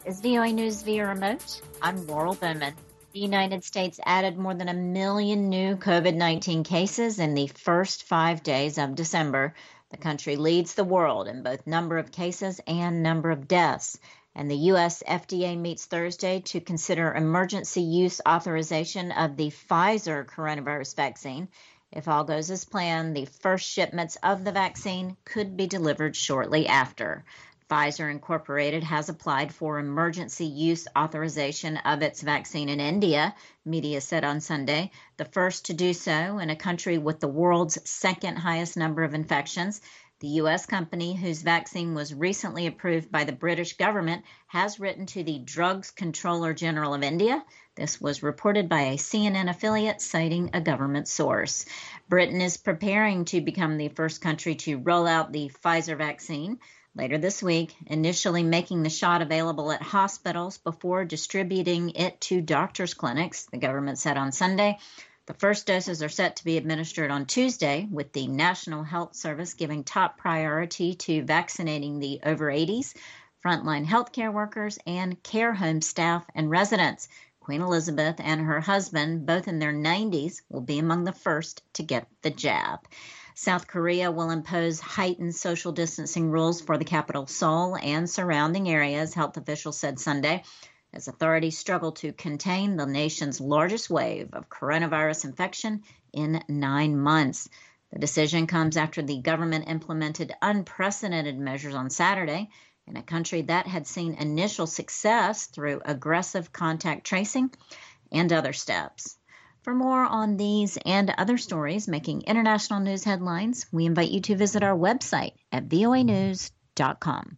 is VOA News via remote. I'm Laurel Bowman. The United States added more than 1 million new COVID-19 cases in the first 5 days of December. The country leads the world in both number of cases and number of deaths. And the U.S. FDA meets Thursday to consider emergency use authorization of the Pfizer coronavirus vaccine. If all goes as planned, the first shipments of the vaccine could be delivered shortly after. Pfizer Incorporated has applied for emergency use authorization of its vaccine in India, media said on Sunday, the first to do so in a country with the world's second highest number of infections. The U.S. company, whose vaccine was recently approved by the British government, has written to the Drugs Controller General of India. This was reported by a CNN affiliate citing a government source. Britain is preparing to become the first country to roll out the Pfizer vaccine later this week, initially making the shot available at hospitals before distributing it to doctors' clinics, the government said on Sunday. The first doses are set to be administered on Tuesday, with the National Health Service giving top priority to vaccinating the over 80s, frontline healthcare workers, and care home staff and residents. Queen Elizabeth and her husband, both in their 90s, will be among the first to get the jab. South Korea will impose heightened social distancing rules for the capital Seoul and surrounding areas, health officials said Sunday, as authorities struggle to contain the nation's largest wave of coronavirus infection in 9 months. The decision comes after the government implemented unprecedented measures on Saturday in a country that had seen initial success through aggressive contact tracing and other steps. For more on these and other stories making international news headlines, we invite you to visit our website at voanews.com.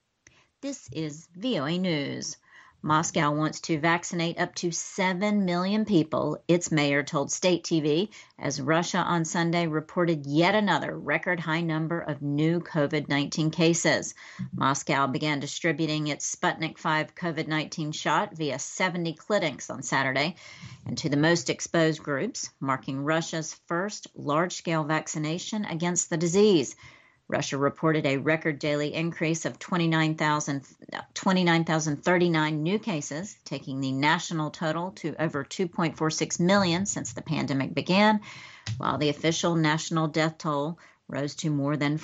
This is VOA News. Moscow wants to vaccinate up to 7 million people, its mayor told state TV, as Russia on Sunday reported yet another record high number of new COVID-19 cases. Moscow began distributing its Sputnik V COVID-19 shot via 70 clinics on Saturday, and to the most exposed groups, marking Russia's first large-scale vaccination against the disease. Russia reported a record daily increase of 29,039 new cases, taking the national total to over 2.46 million since the pandemic began, while the official national death toll rose to more than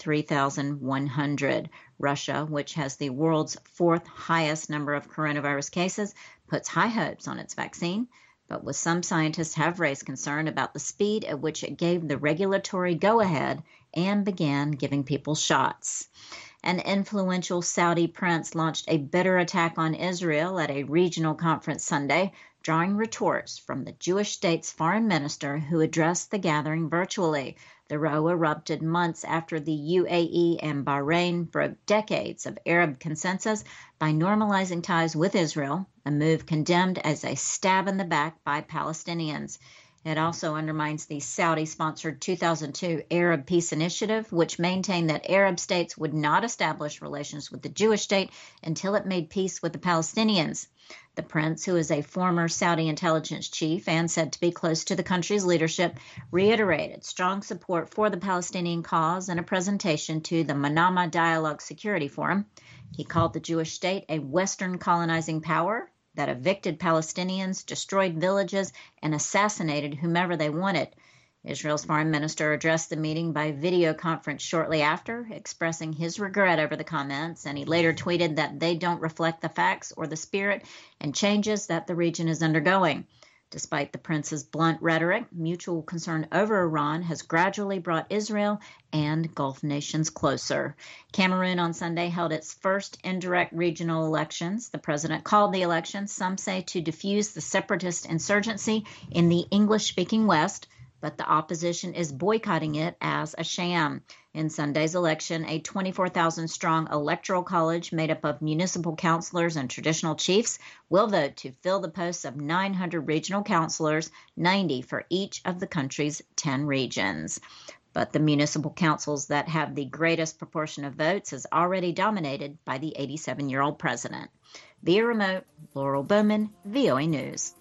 43,100. Russia, which has the world's fourth highest number of coronavirus cases, puts high hopes on its vaccine, but with some scientists have raised concern about the speed at which it gave the regulatory go-ahead and began giving people shots. An influential Saudi prince launched a bitter attack on Israel at a regional conference Sunday, drawing retorts from the Jewish state's foreign minister who addressed the gathering virtually. The row erupted months after the UAE and Bahrain broke decades of Arab consensus by normalizing ties with Israel, a move condemned as a stab in the back by Palestinians. It also undermines the Saudi-sponsored 2002 Arab Peace Initiative, which maintained that Arab states would not establish relations with the Jewish state until it made peace with the Palestinians. The prince, who is a former Saudi intelligence chief and said to be close to the country's leadership, reiterated strong support for the Palestinian cause in a presentation to the Manama Dialogue Security Forum. He called the Jewish state a Western colonizing power that evicted Palestinians, destroyed villages, and assassinated whomever they wanted. Israel's foreign minister addressed the meeting by video conference shortly after, expressing his regret over the comments, and he later tweeted that they don't reflect the facts or the spirit and changes that the region is undergoing. Despite the prince's blunt rhetoric, mutual concern over Iran has gradually brought Israel and Gulf nations closer. Cameroon on Sunday held its first indirect regional elections. The president called the elections, some say, to defuse the separatist insurgency in the English-speaking West, but the opposition is boycotting it as a sham. In Sunday's election, a 24,000-strong electoral college made up of municipal councilors and traditional chiefs will vote to fill the posts of 900 regional councilors, 90 for each of the country's 10 regions. But the municipal councils that have the greatest proportion of votes is already dominated by the 87-year-old president. Via remote, Laurel Bowman, VOA News.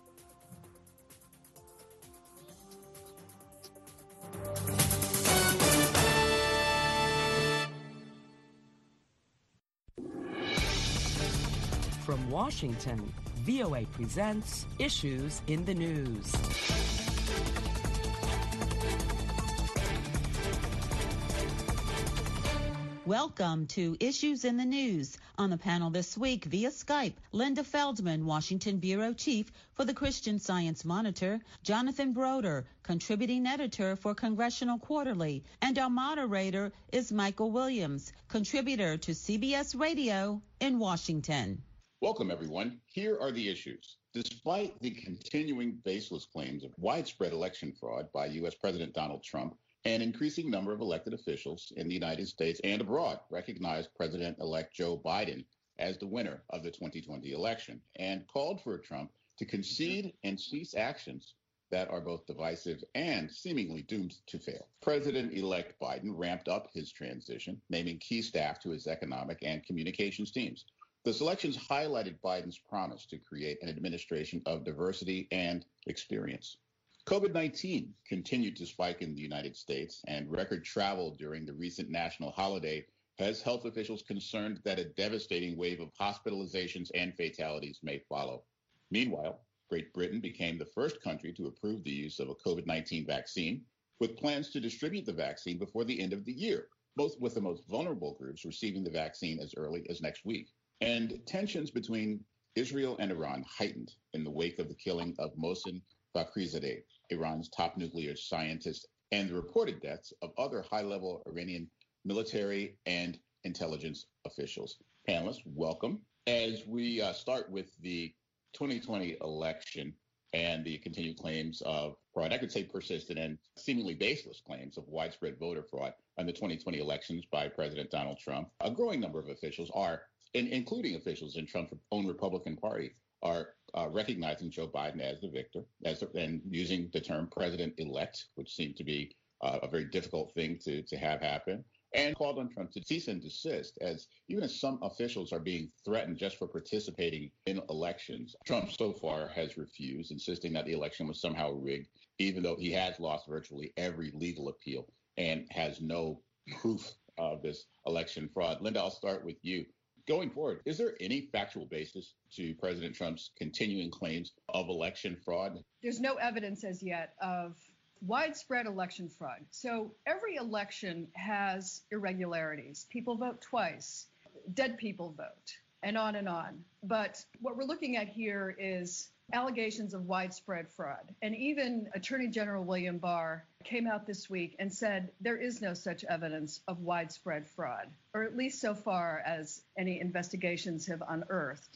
From Washington, VOA presents Issues in the News. Welcome to Issues in the News. On the panel this week via Skype, Linda Feldman, Washington Bureau Chief for the Christian Science Monitor, Jonathan Broder, contributing editor for Congressional Quarterly, and our moderator is Michael Williams, contributor to CBS Radio in Washington. Welcome, everyone. Here are the issues. Despite the continuing baseless claims of widespread election fraud by U.S. President Donald Trump, an increasing number of elected officials in the United States and abroad recognized President-elect Joe Biden as the winner of the 2020 election and called for Trump to concede and cease actions that are both divisive and seemingly doomed to fail. President-elect Biden ramped up his transition, naming key staff to his economic and communications teams. The selections highlighted Biden's promise to create an administration of diversity and experience. COVID-19 continued to spike in the United States, and record travel during the recent national holiday has health officials concerned that a devastating wave of hospitalizations and fatalities may follow. Meanwhile, Great Britain became the first country to approve the use of a COVID-19 vaccine, with plans to distribute the vaccine before the end of the year, both with the most vulnerable groups receiving the vaccine as early as next week. And tensions between Israel and Iran heightened in the wake of the killing of Mohsen Fakhrizadeh, Iran's top nuclear scientist, and the reported deaths of other high-level Iranian military and intelligence officials. Panelists, welcome. As we start with the 2020 election and the continued claims of fraud, I could say persistent and seemingly baseless claims of widespread voter fraud on the 2020 elections by President Donald Trump, a growing number of officials are, including officials in Trump's own Republican Party, are recognizing Joe Biden as the victor, and using the term president-elect, which seemed to be a very difficult thing to have happen, and called on Trump to cease and desist, as some officials are being threatened just for participating in elections. Trump so far has refused, insisting that the election was somehow rigged, even though he has lost virtually every legal appeal and has no proof of this election fraud. Linda, I'll start with you. Going forward, is there any factual basis to President Trump's continuing claims of election fraud? There's no evidence as yet of widespread election fraud. So every election has irregularities. People vote twice, dead people vote, and on and on. But what we're looking at here is allegations of widespread fraud. And even Attorney General William Barr came out this week and said there is no such evidence of widespread fraud, or at least so far as any investigations have unearthed.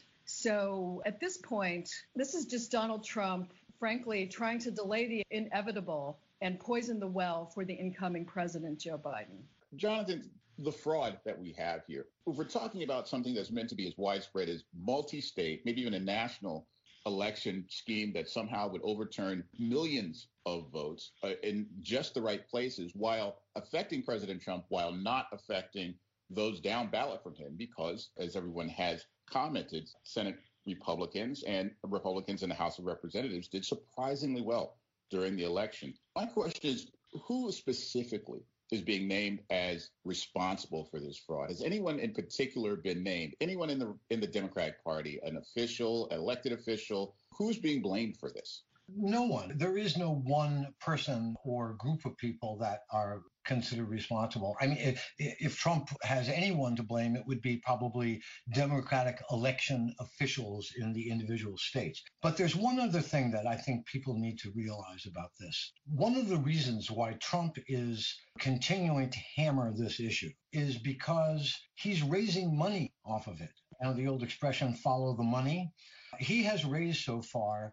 So at this point, this is just Donald Trump, frankly, trying to delay the inevitable and poison the well for the incoming president, Joe Biden. Jonathan, the fraud that we have here, if we're talking about something that's meant to be as widespread as multi-state, maybe even a national election scheme that somehow would overturn millions of votes in just the right places while affecting President Trump, while not affecting those down ballot from him, because, as everyone has commented, Senate Republicans and Republicans in the House of Representatives did surprisingly well during the election. My question is, who specifically is being named as responsible for this fraud? Has anyone in particular been named? Anyone in the Democratic Party, an official, an elected official? Who's being blamed for this? No one. There is no one person or group of people that are considered responsible. I mean, if Trump has anyone to blame, it would be probably Democratic election officials in the individual states. But there's one other thing that I think people need to realize about this. One of the reasons why Trump is continuing to hammer this issue is because he's raising money off of it. The old expression, follow the money. He has raised so far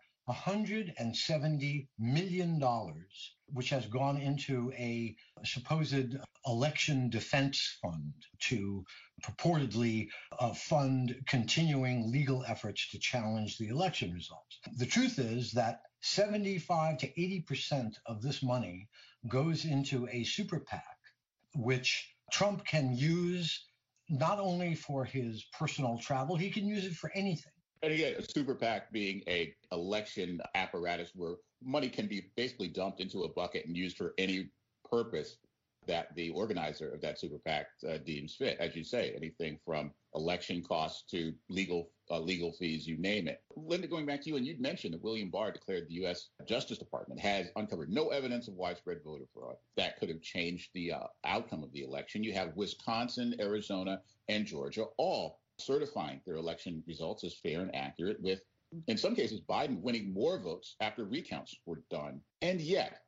$170 million, which has gone into a supposed election defense fund to purportedly fund continuing legal efforts to challenge the election results. The truth is that 75 to 80% of this money goes into a super PAC, which Trump can use not only for his personal travel, he can use it for anything. And again, a super PAC being a election apparatus where money can be basically dumped into a bucket and used for any purpose. that the organizer of that super PAC deems fit. As you say, anything from election costs to legal fees, you name it. Linda, going back to you, and you'd mentioned that William Barr declared the U.S. Justice Department has uncovered no evidence of widespread voter fraud that could have changed the outcome of the election. You have Wisconsin, Arizona, and Georgia all certifying their election results as fair and accurate, with, in some cases, Biden winning more votes after recounts were done. And yet,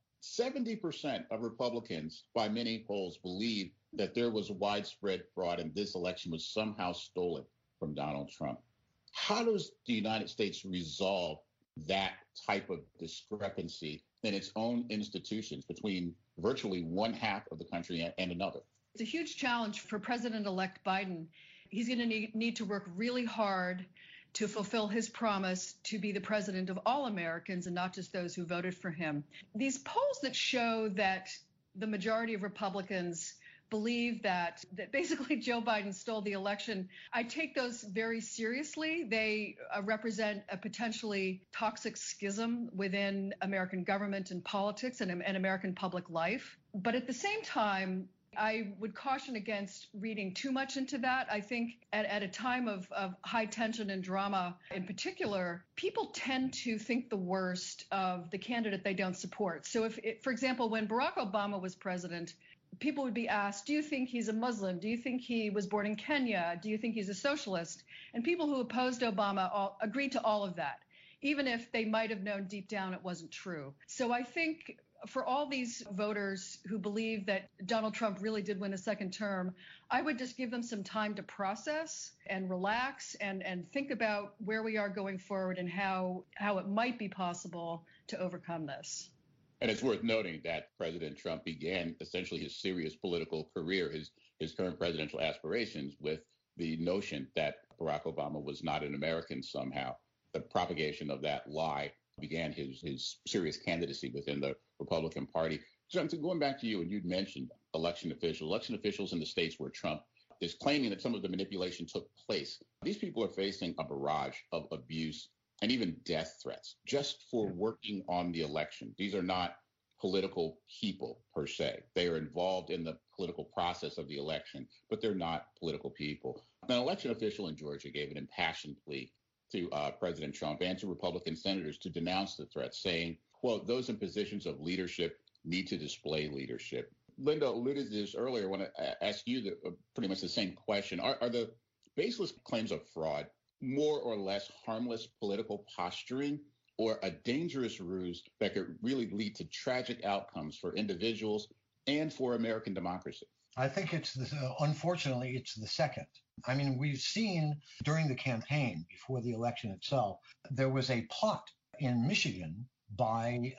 70% of Republicans, by many polls, believe that there was widespread fraud and this election was somehow stolen from Donald Trump. How does the United States resolve that type of discrepancy in its own institutions between virtually one half of the country and another? It's a huge challenge for President-elect Biden. He's going to need to work really hard to fulfill his promise to be the president of all Americans and not just those who voted for him. These polls that show that the majority of Republicans believe that basically Joe Biden stole the election, I take those very seriously. They represent a potentially toxic schism within American government and politics and American public life. But at the same time, I would caution against reading too much into that. I think at a time of high tension and drama in particular, people tend to think the worst of the candidate they don't support. So for example, when Barack Obama was president, people would be asked, do you think he's a Muslim? Do you think he was born in Kenya? Do you think he's a socialist? And people who opposed Obama agreed to all of that, even if they might have known deep down it wasn't true. So I think for all these voters who believe that Donald Trump really did win a second term, I would just give them some time to process and relax and think about where we are going forward and how it might be possible to overcome this. And it's worth noting that President Trump began essentially his serious political career, his current presidential aspirations, with the notion that Barack Obama was not an American somehow. The propagation of that lie began his serious candidacy within the Republican Party. Jonathan, going back to you, and you'd mentioned election officials in the states where Trump is claiming that some of the manipulation took place. These people are facing a barrage of abuse and even death threats just for working on the election. These are not political people per se. They are involved in the political process of the election, but they're not political people. An election official in Georgia gave an impassioned plea to President Trump and to Republican senators to denounce the threat, saying, quote, those in positions of leadership need to display leadership. Linda alluded to this earlier. I want to ask you pretty much the same question. Are the baseless claims of fraud more or less harmless political posturing, or a dangerous ruse that could really lead to tragic outcomes for individuals and for American democracy? I think unfortunately, it's the second. I mean, we've seen during the campaign, before the election itself, there was a plot in Michigan by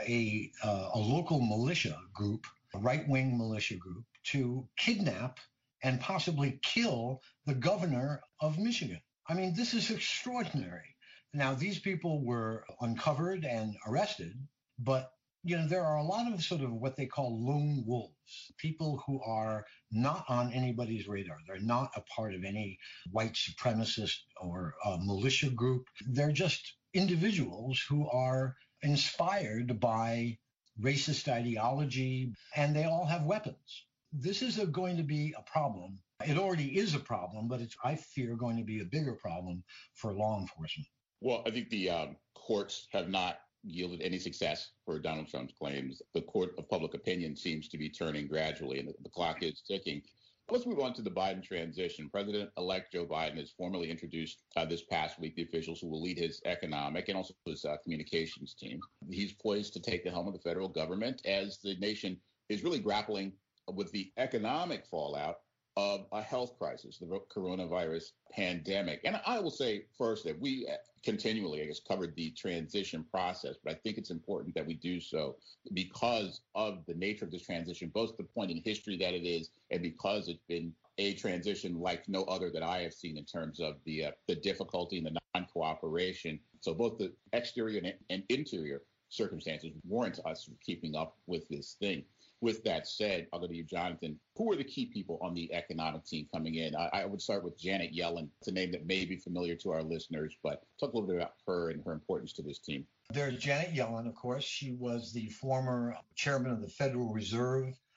a local militia group, a right-wing militia group, to kidnap and possibly kill the governor of Michigan. I mean, this is extraordinary. Now, these people were uncovered and arrested, but there are a lot of sort of what they call lone wolves, people who are not on anybody's radar. They're not a part of any white supremacist or militia group. They're just individuals who are inspired by racist ideology, and they all have weapons. This is going to be a problem. It already is a problem, but it's, I fear, going to be a bigger problem for law enforcement. Well, I think the courts have not yielded any success for Donald Trump's claims. The court of public opinion seems to be turning gradually, and the clock is ticking. Let's move on to the Biden transition. President-elect Joe Biden has formally introduced this past week the officials who will lead his economic and also his communications team. He's poised to take the helm of the federal government as the nation is really grappling with the economic fallout of a health crisis, the coronavirus pandemic. And I will say first that we continually, covered the transition process, but I think it's important that we do so because of the nature of this transition, both the point in history that it is, and because it's been a transition like no other that I have seen in terms of the difficulty and the non-cooperation. So both the exterior and interior circumstances warrant us keeping up with this thing. With that said, I'll go to you, Jonathan. Who are the key people on the economic team coming in? I would start with Janet Yellen. It's a name that may be familiar to our listeners, but talk a little bit about her and her importance to this team. There's Janet Yellen, of course. She was the former chairman of the Federal Reserve.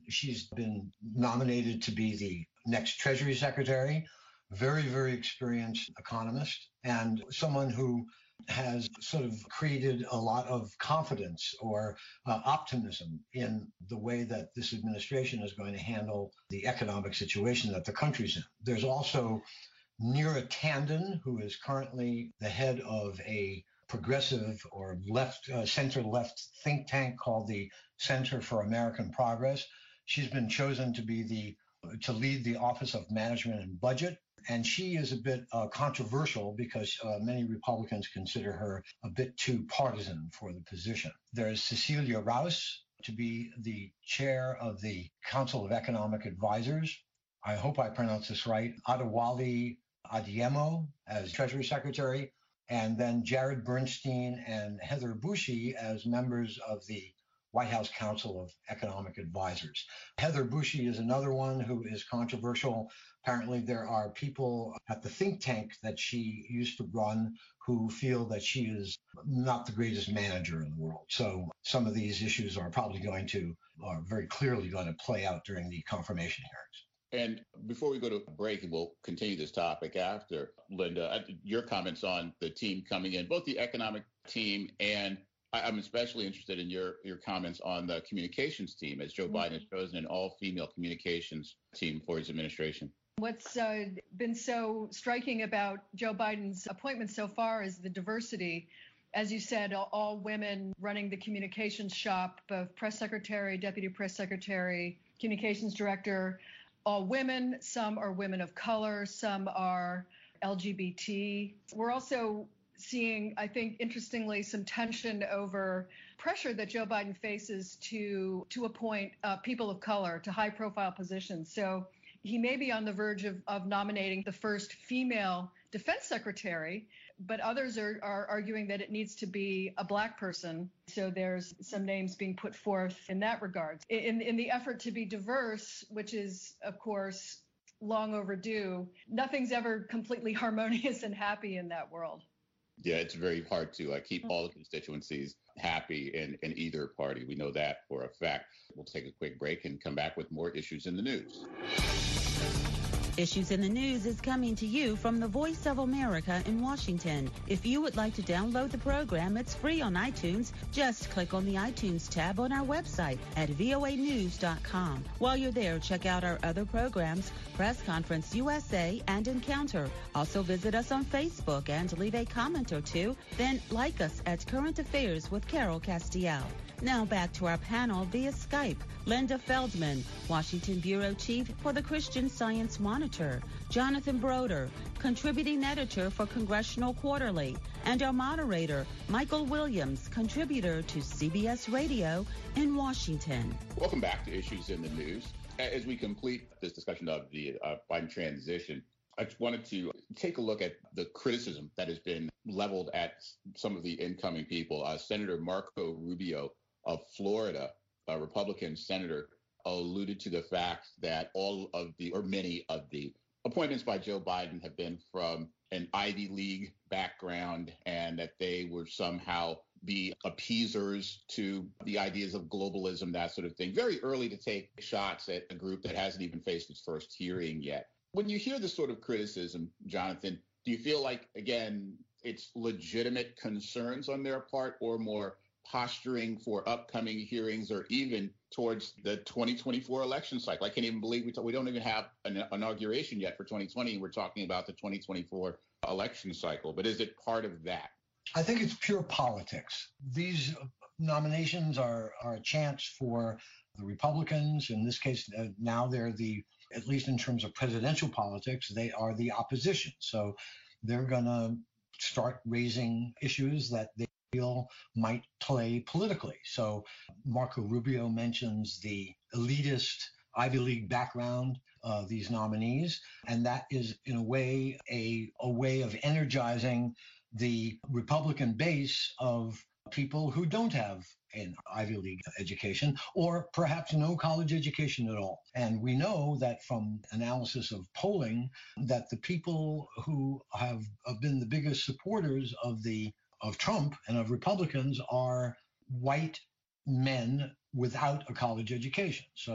She's been nominated to be the next Treasury Secretary, very, very experienced economist, and someone who has sort of created a lot of confidence or optimism in the way that this administration is going to handle the economic situation that the country's in. There's also Neera Tanden, who is currently the head of a progressive or center-left think tank called the Center for American Progress. She's been chosen to lead the Office of Management and Budget. And she is a bit controversial because many Republicans consider her a bit too partisan for the position. There's Cecilia Rouse to be the chair of the Council of Economic Advisors. I hope I pronounced this right. Adewale Adeyemo as Treasury Secretary, and then Jared Bernstein and Heather Bushi as members of the White House Council of Economic Advisors. Heather Bushi is another one who is controversial. Apparently, there are people at the think tank that she used to run who feel that she is not the greatest manager in the world. So some of these issues are very clearly going to play out during the confirmation hearings. And before we go to break, and we'll continue this topic after, Linda, your comments on the team coming in, both the economic team and I'm especially interested in your comments on the communications team, as Joe Biden has chosen an all-female communications team for his administration. What's been so striking about Joe Biden's appointment so far is the diversity. As you said, all women running the communications shop, both press secretary, deputy press secretary, communications director, all women. Some are women of color, some are LGBT. We're also seeing, I think, interestingly, some tension over pressure that Joe Biden faces to appoint people of color to high-profile positions. So he may be on the verge of nominating the first female defense secretary, but others are arguing that it needs to be a Black person. So there's some names being put forth in that regard. In the effort to be diverse, which is, of course, long overdue, nothing's ever completely harmonious and happy in that world. Yeah, it's very hard to keep all the constituencies happy in either party. We know that for a fact. We'll take a quick break and come back with more Issues in the News. Issues in the News is coming to you from the Voice of America in Washington. If you would like to download the program, it's free on iTunes. Just click on the iTunes tab on our website at voanews.com. While you're there, check out our other programs, Press Conference USA and Encounter. Also visit us on Facebook and leave a comment or two. Then like us at Current Affairs with Carol Castiel. Now back to our panel via Skype. Linda Feldman, Washington Bureau Chief for the Christian Science Monitor. Jonathan Broder, contributing editor for Congressional Quarterly. And our moderator, Michael Williams, contributor to CBS Radio in Washington. Welcome back to Issues in the News. As we complete this discussion of the Biden transition, I just wanted to take a look at the criticism that has been leveled at some of the incoming people. Senator Marco Rubio of Florida, a Republican senator, alluded to the fact that many of the appointments by Joe Biden have been from an Ivy League background and that they were somehow be appeasers to the ideas of globalism, that sort of thing. Very early to take shots at a group that hasn't even faced its first hearing yet. When you hear this sort of criticism, Jonathan, do you feel like, again, it's legitimate concerns on their part or more posturing for upcoming hearings or even towards the 2024 election cycle? I can't even believe we don't even have an inauguration yet for 2020. We're talking about the 2024 election cycle. But is it part of that? I think it's pure politics. These nominations are a chance for the Republicans. In this case, now they're at least in terms of presidential politics, they are the opposition. So they're going to start raising issues that they feel might play politically. So Marco Rubio mentions the elitist Ivy League background of these nominees, and that is in a way a way of energizing the Republican base of people who don't have an Ivy League education or perhaps no college education at all. And we know that from analysis of polling that the people who have been the biggest supporters of Trump and of Republicans are white men without a college education. So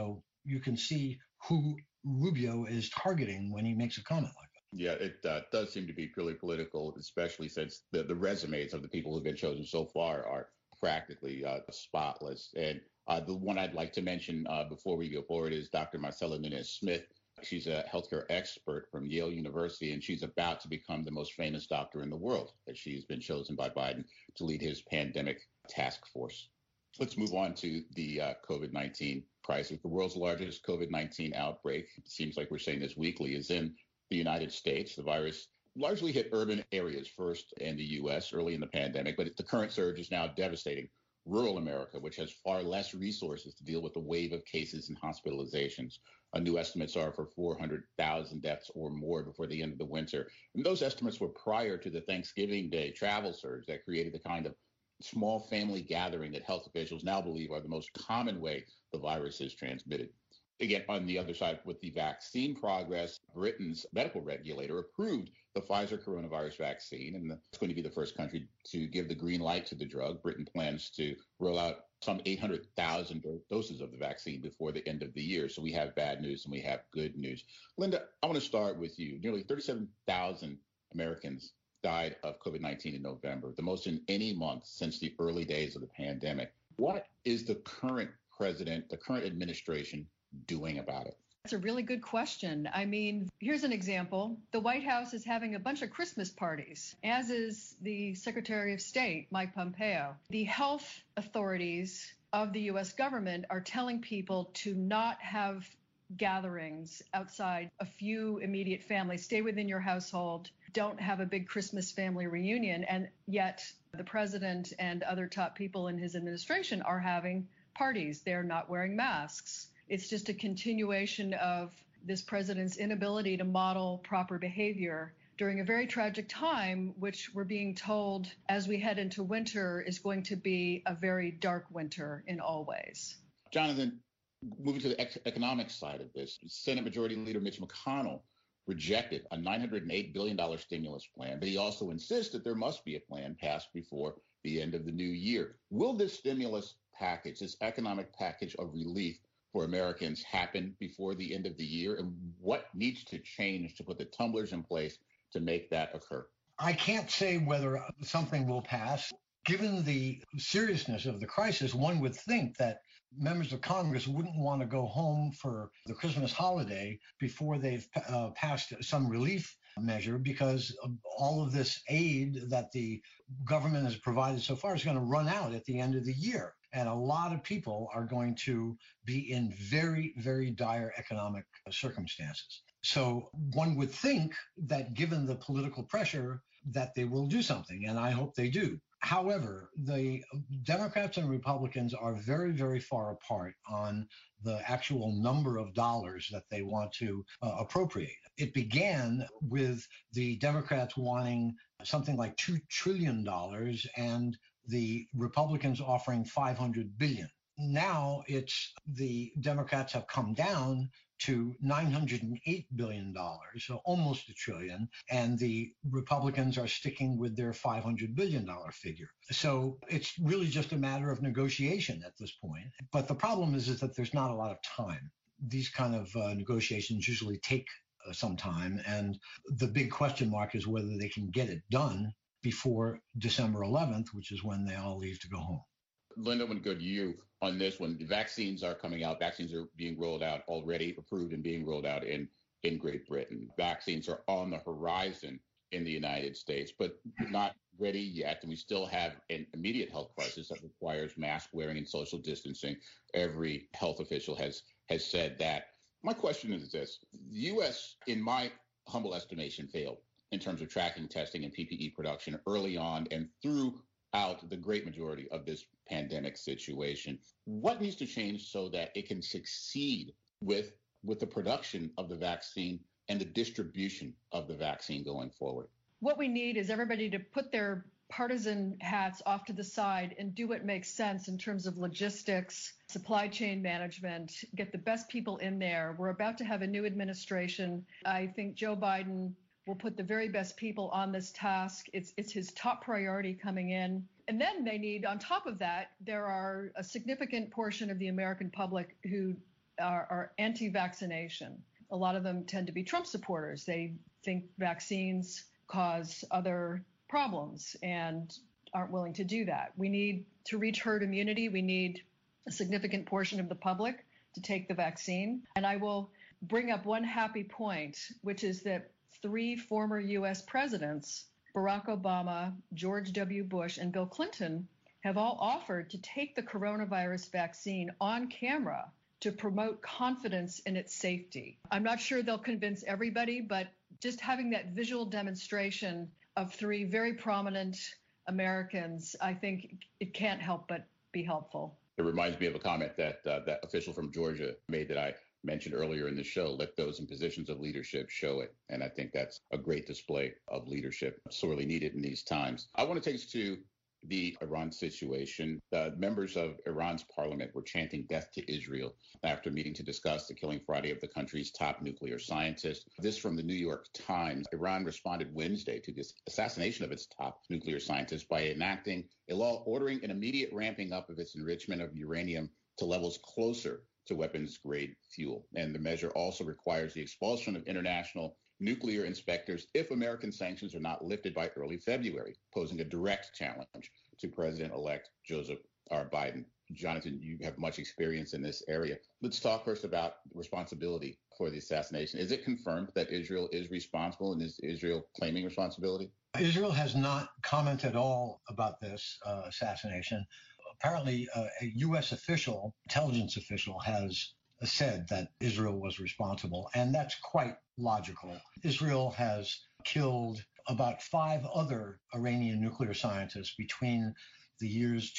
you can see who Rubio is targeting when he makes a comment like that. Yeah, it does seem to be purely political, especially since the resumes of the people who've been chosen so far are practically spotless. And the one I'd like to mention before we go forward is Dr. Marcela Nunez-Smith. She's a healthcare expert from Yale University, and she's about to become the most famous doctor in the world, as she's been chosen by Biden to lead his pandemic task force. Let's move on to the COVID-19 crisis. The world's largest COVID-19 outbreak, it seems like we're saying this weekly, is in the United States. The virus largely hit urban areas first in the U.S. early in the pandemic, but the current surge is now devastating rural America, which has far less resources to deal with the wave of cases and hospitalizations. New estimates are for 400,000 deaths or more before the end of the winter. And those estimates were prior to the Thanksgiving Day travel surge that created the kind of small family gathering that health officials now believe are the most common way the virus is transmitted. Again, on the other side, with the vaccine progress, Britain's medical regulator approved the Pfizer coronavirus vaccine, and it's going to be the first country to give the green light to the drug. Britain plans to roll out some 800,000 doses of the vaccine before the end of the year. So we have bad news and we have good news. Linda, I want to start with you. Nearly 37,000 Americans died of COVID-19 in November, the most in any month since the early days of the pandemic. What is the current president, the current administration doing about it? That's a really good question. I mean, here's an example. The White House is having a bunch of Christmas parties, as is the Secretary of State, Mike Pompeo. The health authorities of the U.S. government are telling people to not have gatherings outside a few immediate families. Stay within your household. Don't have a big Christmas family reunion. And yet the president and other top people in his administration are having parties. They're not wearing masks. It's just a continuation of this president's inability to model proper behavior during a very tragic time, which we're being told as we head into winter is going to be a very dark winter in all ways. Jonathan, moving to the economic side of this, Senate Majority Leader Mitch McConnell rejected a $908 billion stimulus plan, but he also insists that there must be a plan passed before the end of the new year. Will this stimulus package, this economic package of relief for Americans happen before the end of the year? And what needs to change to put the tumblers in place to make that occur? I can't say whether something will pass. Given the seriousness of the crisis, one would think that members of Congress wouldn't want to go home for the Christmas holiday before they've passed some relief measure, because all of this aid that the government has provided so far is going to run out at the end of the year. And a lot of people are going to be in very, very dire economic circumstances. So one would think that given the political pressure that they will do something, and I hope they do. However, the Democrats and Republicans are very, very far apart on the actual number of dollars that they want to appropriate. It began with the Democrats wanting something like $2 trillion and the Republicans offering $500 billion. Now it's the Democrats have come down to $908 billion, so almost $1 trillion, and the Republicans are sticking with their $500 billion figure. So it's really just a matter of negotiation at this point. But the problem is that there's not a lot of time. These kind of negotiations usually take some time, and the big question mark is whether they can get it done before December 11th, which is when they all leave to go home. Linda, I want to go to you on this one. The vaccines are coming out. Vaccines are being rolled out already, approved and being rolled out in Great Britain. Vaccines are on the horizon in the United States, but not ready yet. And we still have an immediate health crisis that requires mask wearing and social distancing. Every health official has said that. My question is this. The U.S., in my humble estimation, failed in terms of tracking, testing, and PPE production early on and throughout the great majority of this pandemic situation. What needs to change so that it can succeed with the production of the vaccine and the distribution of the vaccine going forward? What we need is everybody to put their partisan hats off to the side and do what makes sense in terms of logistics, supply chain management, get the best people in there. We're about to have a new administration. I think Joe Biden will put the very best people on this task. It's his top priority coming in. And then they need, on top of that, there are a significant portion of the American public who are anti-vaccination. A lot of them tend to be Trump supporters. They think vaccines cause other problems and aren't willing to do that. We need to reach herd immunity. We need a significant portion of the public to take the vaccine. And I will bring up one happy point, which is that 3 former U.S. presidents, Barack Obama, George W. Bush, and Bill Clinton, have all offered to take the coronavirus vaccine on camera to promote confidence in its safety. I'm not sure they'll convince everybody, but just having that visual demonstration of 3 very prominent Americans, I think it can't help but be helpful. It reminds me of a comment that that official from Georgia made that I mentioned earlier in the show. Let those in positions of leadership show it. And I think that's a great display of leadership, sorely needed in these times. I want to take us to the Iran situation. The members of Iran's parliament were chanting death to Israel after meeting to discuss the killing Friday of the country's top nuclear scientist. This from the New York Times. Iran responded Wednesday to this assassination of its top nuclear scientist by enacting a law ordering an immediate ramping up of its enrichment of uranium to levels closer to weapons-grade fuel. And the measure also requires the expulsion of international nuclear inspectors if American sanctions are not lifted by early February, posing a direct challenge to President-elect Joseph R. Biden. Jonathan, you have much experience in this area. Let's talk first about responsibility for the assassination. Is it confirmed that Israel is responsible, and is Israel claiming responsibility? Israel has not commented at all about this assassination. Apparently, a U.S. official, intelligence official, has said that Israel was responsible, and that's quite logical. Israel has killed about 5 other Iranian nuclear scientists between the years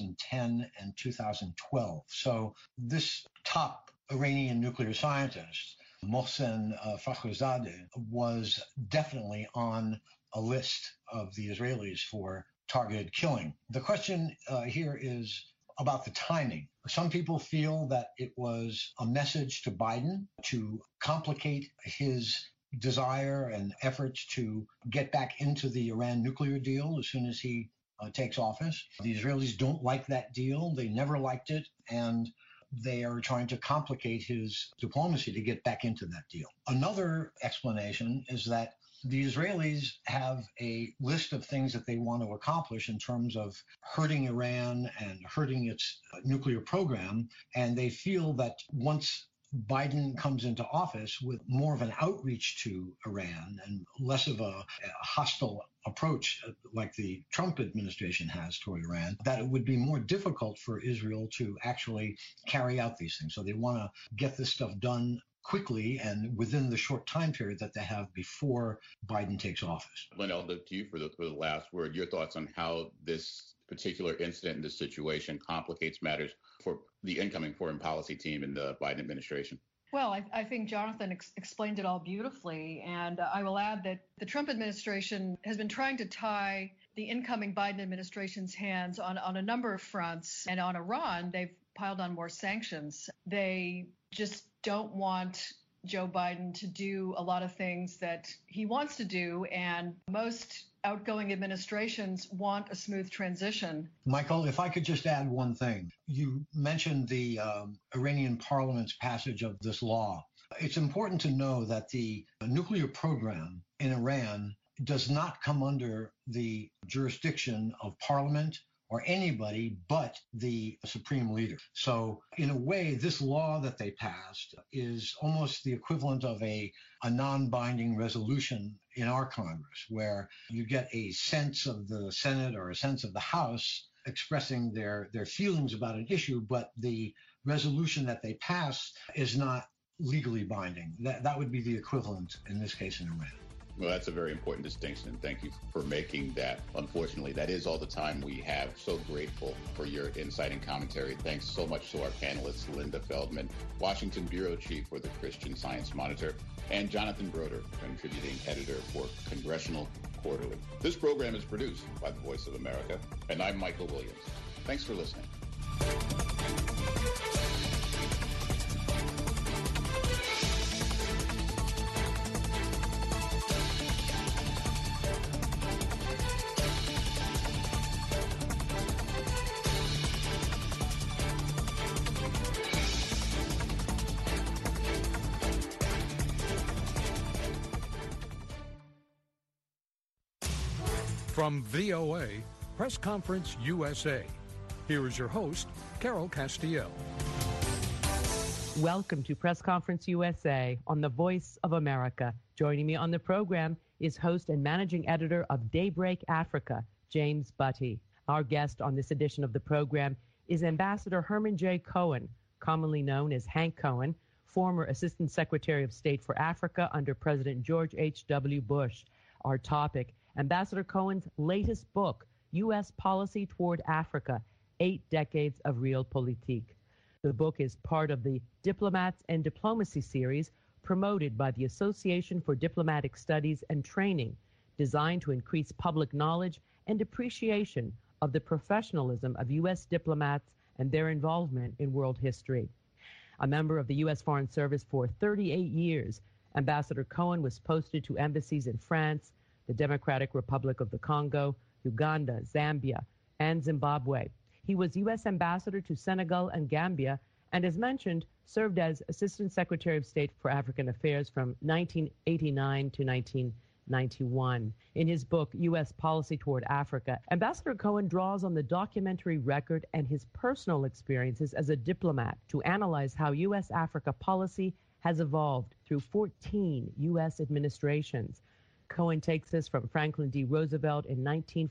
2010 and 2012. So this top Iranian nuclear scientist, Mohsen Fakhrizadeh, was definitely on a list of the Israelis for targeted killing. The question here is about the timing. Some people feel that it was a message to Biden to complicate his desire and efforts to get back into the Iran nuclear deal as soon as he takes office. The Israelis don't like that deal. They never liked it. And they are trying to complicate his diplomacy to get back into that deal. Another explanation is that the Israelis have a list of things that they want to accomplish in terms of hurting Iran and hurting its nuclear program. And they feel that once Biden comes into office with more of an outreach to Iran and less of a hostile approach like the Trump administration has toward Iran, that it would be more difficult for Israel to actually carry out these things. So they want to get this stuff done quickly and within the short time period that they have before Biden takes office. Lynn, I'll look to you for the last word. Your thoughts on how this particular incident in this situation complicates matters for the incoming foreign policy team in the Biden administration? Well, I think Jonathan explained it all beautifully. And I will add that the Trump administration has been trying to tie the incoming Biden administration's hands on a number of fronts. And on Iran, they've piled on more sanctions. They just don't want Joe Biden to do a lot of things that he wants to do. And most outgoing administrations want a smooth transition. Michael, if I could just add one thing. You mentioned the Iranian parliament's passage of this law. It's important to know that the nuclear program in Iran does not come under the jurisdiction of parliament or anybody but the supreme leader. So in a way, this law that they passed is almost the equivalent of a non-binding resolution in our Congress, where you get a sense of the Senate or a sense of the House expressing their feelings about an issue, but the resolution that they pass is not legally binding. That would be the equivalent in this case in Iran. Well, that's a very important distinction. Thank you for making that. Unfortunately, that is all the time we have. So grateful for your insight and commentary. Thanks so much to our panelists, Linda Feldman, Washington Bureau Chief for the Christian Science Monitor, and Jonathan Broder, contributing editor for Congressional Quarterly. This program is produced by the Voice of America, and I'm Michael Williams. Thanks for listening. From VOA, Press Conference USA. Here is your host, Carol Castiel. Welcome to Press Conference USA on the Voice of America. Joining me on the program is host and managing editor of Daybreak Africa, James Butty. Our guest on this edition of the program is Ambassador Herman J. Cohen, commonly known as Hank Cohen, former Assistant Secretary of State for Africa under President George H.W. Bush. Our topic, Ambassador Cohen's latest book, U.S. Policy Toward Africa, 8 Decades of Realpolitik. The book is part of the Diplomats and Diplomacy series promoted by the Association for Diplomatic Studies and Training, designed to increase public knowledge and appreciation of the professionalism of U.S. diplomats and their involvement in world history. A member of the U.S. Foreign Service for 38 years, Ambassador Cohen was posted to embassies in France, the Democratic Republic of the Congo, Uganda, Zambia, and Zimbabwe. He was U.S. Ambassador to Senegal and Gambia, and as mentioned, served as Assistant Secretary of State for African Affairs from 1989 to 1991. In his book, U.S. Policy Toward Africa, Ambassador Cohen draws on the documentary record and his personal experiences as a diplomat to analyze how U.S.-Africa policy has evolved through 14 U.S. administrations. Cohen takes us from Franklin D. Roosevelt in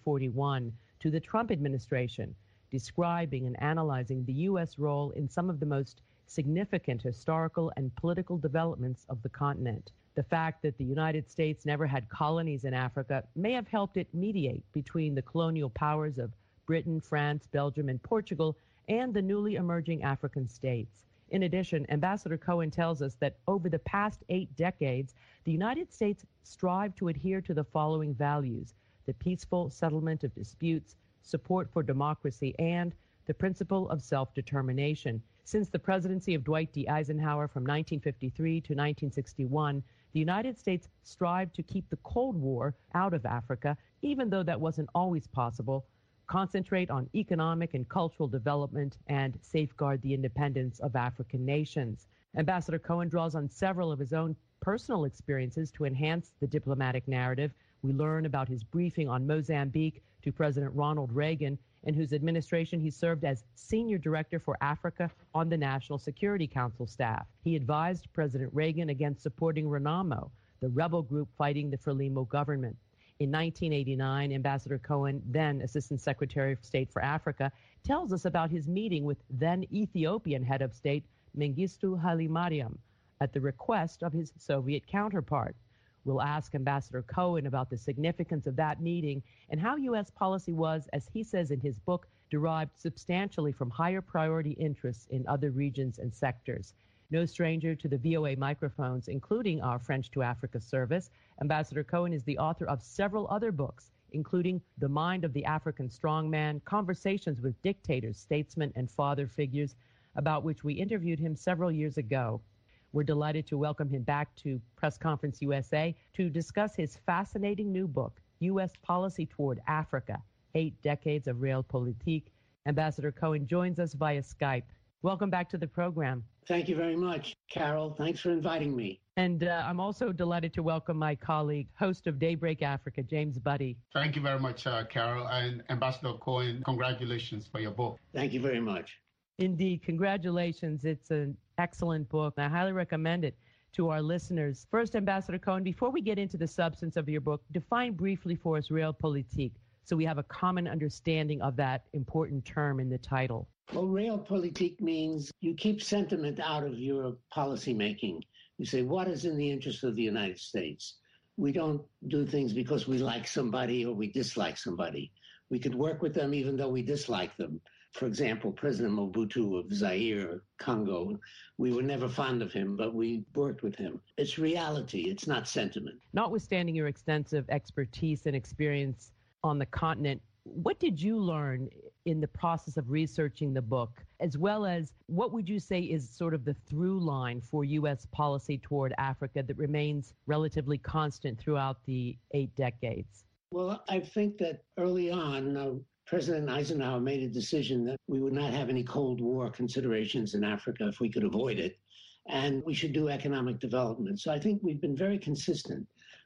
1941 to the Trump administration, describing and analyzing the U.S. role in some of the most significant historical and political developments of the continent. The fact that the United States never had colonies in Africa may have helped it mediate between the colonial powers of Britain, France, Belgium, and Portugal, and the newly emerging African states. In addition, Ambassador Cohen tells us that over the past 8 decades, the United States strived to adhere to the following values: the peaceful settlement of disputes, support for democracy, and the principle of self-determination. Since the presidency of Dwight D. Eisenhower from 1953 to 1961, the United States strived to keep the Cold War out of Africa, even though that wasn't always possible, concentrate on economic and cultural development, and safeguard the independence of African nations. Ambassador Cohen draws on several of his own personal experiences to enhance the diplomatic narrative. We learn about his briefing on Mozambique to President Ronald Reagan, in whose administration he served as Senior Director for Africa on the National Security Council staff. He advised President Reagan against supporting Renamo, the rebel group fighting the Frelimo government. In 1989, Ambassador Cohen, then Assistant Secretary of State for Africa, tells us about his meeting with then Ethiopian head of state Mengistu Haile Mariam at the request of his Soviet counterpart. We'll ask Ambassador Cohen about the significance of that meeting and how U.S. policy was, as he says in his book, derived substantially from higher priority interests in other regions and sectors. No stranger to the VOA microphones, including our French to Africa service, Ambassador Cohen is the author of several other books, including The Mind of the African Strongman, Conversations with Dictators, Statesmen, and Father Figures, about which we interviewed him several years ago. We're delighted to welcome him back to Press Conference USA to discuss his fascinating new book, U.S. Policy Toward Africa, 8 Decades of Realpolitik. Ambassador Cohen joins us via Skype. Welcome back to the program. Thank you very much, Carol. Thanks for inviting me. And I'm also delighted to welcome my colleague, host of Daybreak Africa, James Butty. Thank you very much, Carol. And Ambassador Cohen, congratulations for your book. Thank you very much. Indeed, congratulations. It's an excellent book. I highly recommend it to our listeners. First, Ambassador Cohen, before we get into the substance of your book, define briefly for us realpolitik so we have a common understanding of that important term in the title. Well, realpolitik means you keep sentiment out of your policy making. You say, what is in the interest of the United States? We don't do things because we like somebody or we dislike somebody. We could work with them even though we dislike them. For example, President Mobutu of Zaire, Congo, we were never fond of him, but we worked with him. It's reality. It's not sentiment. Notwithstanding your extensive expertise and experience on the continent, what did you learn in the process of researching the book, as well as what would you say is sort of the through line for U.S. policy toward Africa that remains relatively constant throughout the 8 decades? Well, I think that early on, President Eisenhower made a decision that we would not have any Cold War considerations in Africa if we could avoid it, and we should do economic development. So I think we've been very consistent.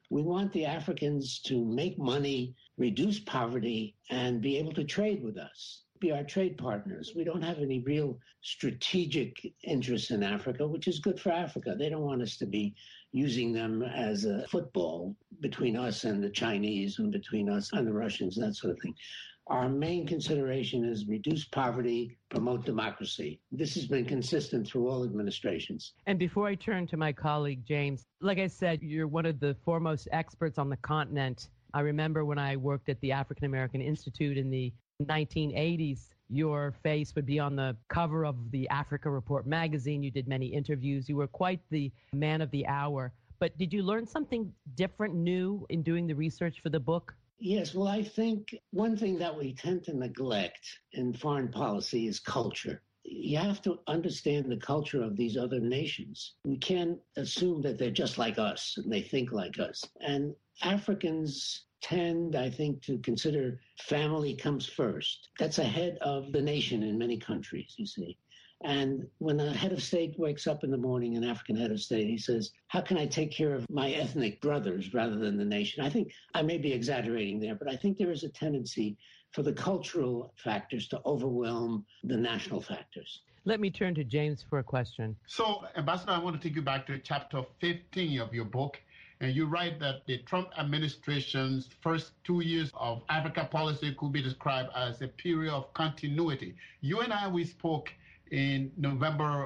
We want the Africans to make money, reduce poverty, and be able to trade with us, be our trade partners. We don't have any real strategic interest in Africa, which is good for Africa. They don't want us to be using them as a football between us and the Chinese and between us and the Russians, that sort of thing. Our main consideration is reduce poverty, promote democracy. This has been consistent through all administrations. And before I turn to my colleague, James, like I said, you're one of the foremost experts on the continent. I remember when I worked at the African American Institute in the 1980s, your face would be on the cover of the Africa Report magazine. You did many interviews. You were quite the man of the hour. But did you learn something different, new in doing the research for the book? Yes, well, I think one thing that we tend to neglect in foreign policy is culture. You have to understand the culture of these other nations. We can't assume that they're just like us and they think like us. And Africans tend, I think, to consider family comes first. That's ahead of the nation in many countries, you see. And when a head of state wakes up in the morning, an African head of state, he says, how can I take care of my ethnic brothers rather than the nation? I think I may be exaggerating there, but I think there is a tendency for the cultural factors to overwhelm the national factors. Let me turn to James for a question. So, Ambassador, I want to take you back to chapter 15 of your book. And you write that the Trump administration's first 2 years of Africa policy could be described as a period of continuity. You and I, we spoke in November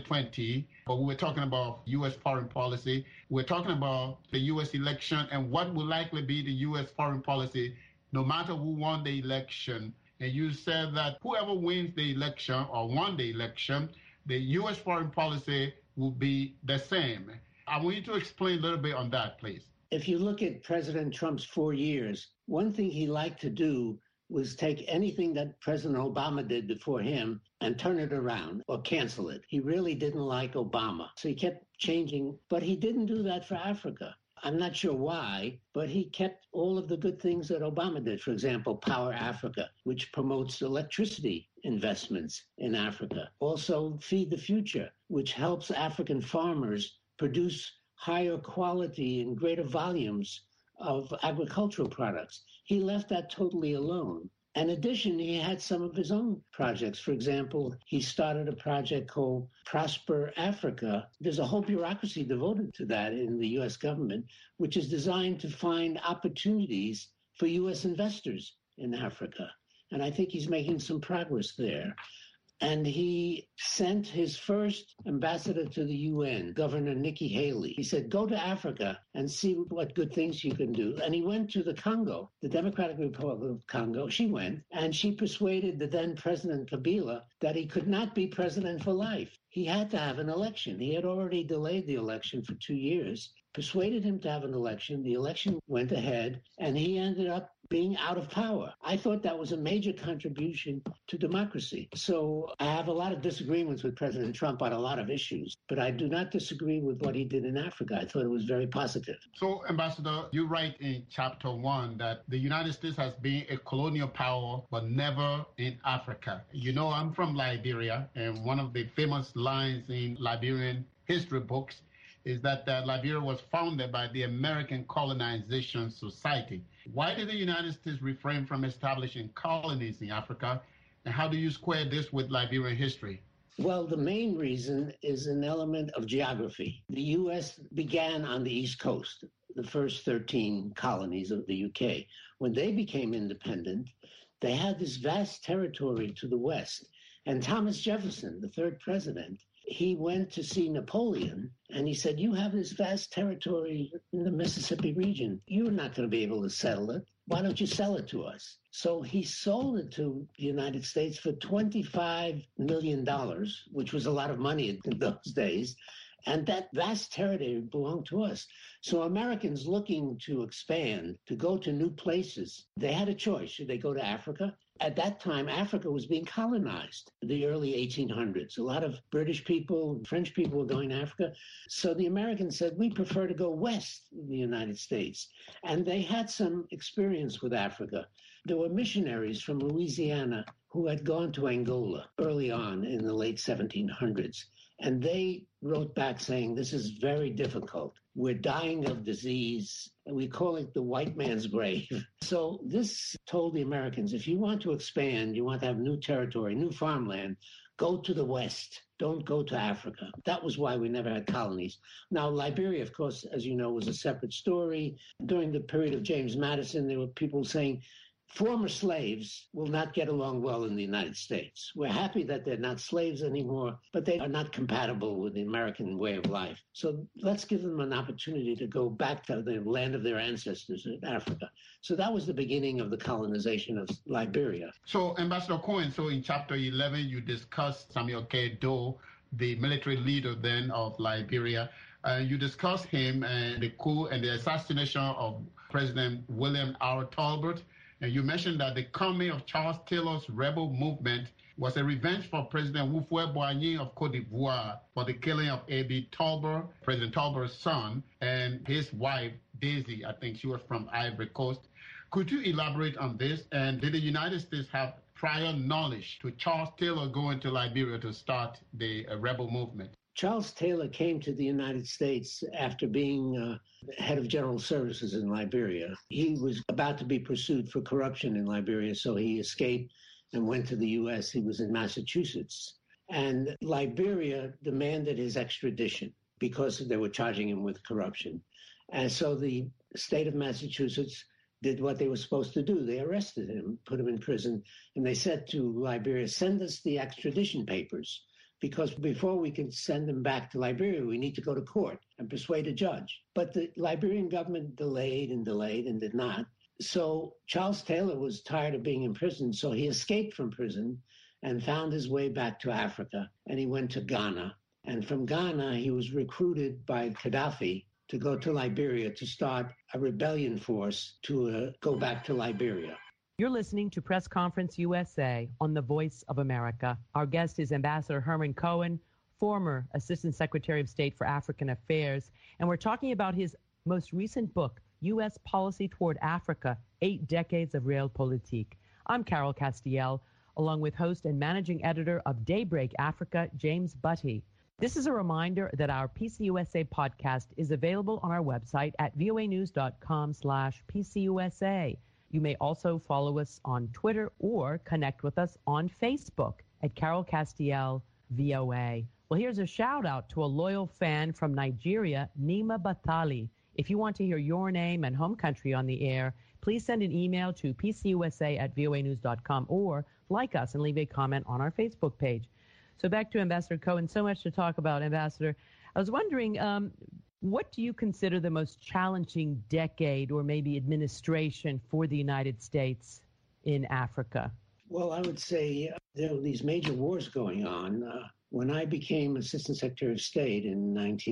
2020, but we were talking about U.S. foreign policy. We're talking about the U.S. election and what will likely be the U.S. foreign policy, no matter who won the election. And you said that whoever wins the election or won the election, the U.S. foreign policy will be the same. I want you to explain a little bit on that, please. If you look at President Trump's 4 years, one thing he liked to do was take anything that President Obama did before him and turn it around or cancel it. He really didn't like Obama, so he kept changing, but he didn't do that for Africa. I'm not sure why, but he kept all of the good things that Obama did. For example, Power Africa, which promotes electricity investments in Africa. Also, Feed the Future, which helps African farmers produce higher quality and greater volumes of agricultural products. He left that totally alone. In addition, he had some of his own projects. For example, he started a project called Prosper Africa. There's a whole bureaucracy devoted to that in the U.S. government, which is designed to find opportunities for U.S. investors in Africa. And I think he's making some progress there. And he sent his first ambassador to the UN, Governor Nikki Haley. He said, go to Africa and see what good things you can do. And he went to the Congo, the Democratic Republic of Congo. She went, and she persuaded the then President Kabila that he could not be president for life. He had to have an election. He had already delayed the election for 2 years, persuaded him to have an election. The election went ahead, and he ended up being out of power. I thought that was a major contribution to democracy. So I have a lot of disagreements with President Trump on a lot of issues, but I do not disagree with what he did in Africa. I thought it was very positive. So, Ambassador, you write in chapter 1 that the United States has been a colonial power, but never in Africa. You know, I'm from Liberia, and one of the famous lines in Liberian history books is that Liberia was founded by the American Colonization Society. Why did the United States refrain from establishing colonies in Africa? And how do you square this with Liberian history? Well, the main reason is an element of geography. The U.S. began on the East Coast, the first 13 colonies of the UK. When they became independent, they had this vast territory to the west. And Thomas Jefferson, the third president, he went to see Napoleon, and he said, you have this vast territory in the Mississippi region. You're not going to be able to settle it. Why don't you sell it to us? So he sold it to the United States for $25 million, which was a lot of money in those days. And that vast territory belonged to us. So Americans looking to expand, to go to new places, they had a choice. Should they go to Africa? At that time, Africa was being colonized, the early 1800s. A lot of British people, French people were going to Africa. So the Americans said, we prefer to go west in the United States. And they had some experience with Africa. There were missionaries from Louisiana who had gone to Angola early on in the late 1700s. And they wrote back saying, this is very difficult. We're dying of disease. And we call it the white man's grave. So this told the Americans, if you want to expand, you want to have new territory, new farmland, go to the West. Don't go to Africa. That was why we never had colonies. Now, Liberia, of course, as you know, was a separate story. During the period of James Madison, there were people saying, former slaves will not get along well in the United States. We're happy that they're not slaves anymore, but they are not compatible with the American way of life. So let's give them an opportunity to go back to the land of their ancestors in Africa. So that was the beginning of the colonization of Liberia. So, Ambassador Cohen, so in Chapter 11, you discussed Samuel K. Doe, the military leader then of Liberia. You discussed him and the coup and the assassination of President William R. Tolbert. And you mentioned that the coming of Charles Taylor's rebel movement was a revenge for President Houphouët-Boigny of Cote d'Ivoire for the killing of A.B. Tolbert, President Tolbert's son, and his wife, Daisy. I think she was from Ivory Coast. Could you elaborate on this? And did the United States have prior knowledge to Charles Taylor going to Liberia to start the rebel movement? Charles Taylor came to the United States after being head of general services in Liberia. He was about to be pursued for corruption in Liberia, so he escaped and went to the U.S. He was in Massachusetts. And Liberia demanded his extradition because they were charging him with corruption. And so the state of Massachusetts did what they were supposed to do. They arrested him, put him in prison, and they said to Liberia, send us the extradition papers. Because before we can send them back to Liberia, we need to go to court and persuade a judge. But the Liberian government delayed and did not. So Charles Taylor was tired of being in prison, so he escaped from prison and found his way back to Africa, and he went to Ghana. And from Ghana, he was recruited by Gaddafi to go to Liberia to start a rebellion force to go back to Liberia. You're listening to Press Conference USA on the Voice of America. Our guest is Ambassador Herman Cohen, former Assistant Secretary of State for African Affairs, and we're talking about his most recent book, U.S. Policy Toward Africa, 8 Decades of Realpolitik. I'm Carol Castiel, along with host and managing editor of Daybreak Africa, James Butty. This is a reminder that our PCUSA podcast is available on our website at voanews.com/PCUSA. You may also follow us on Twitter or connect with us on Facebook at Carol Castiel VOA. Well, here's a shout out to a loyal fan from Nigeria, Nima Batali. If you want to hear your name and home country on the air, please send an email to pcusa@voanews.com or like us and leave a comment on our Facebook page. So back to Ambassador Cohen. So much to talk about, Ambassador. I was wondering, what do you consider the most challenging decade or maybe administration for the United States in Africa? Well, I would say there were these major wars going on. When I became Assistant Secretary of State in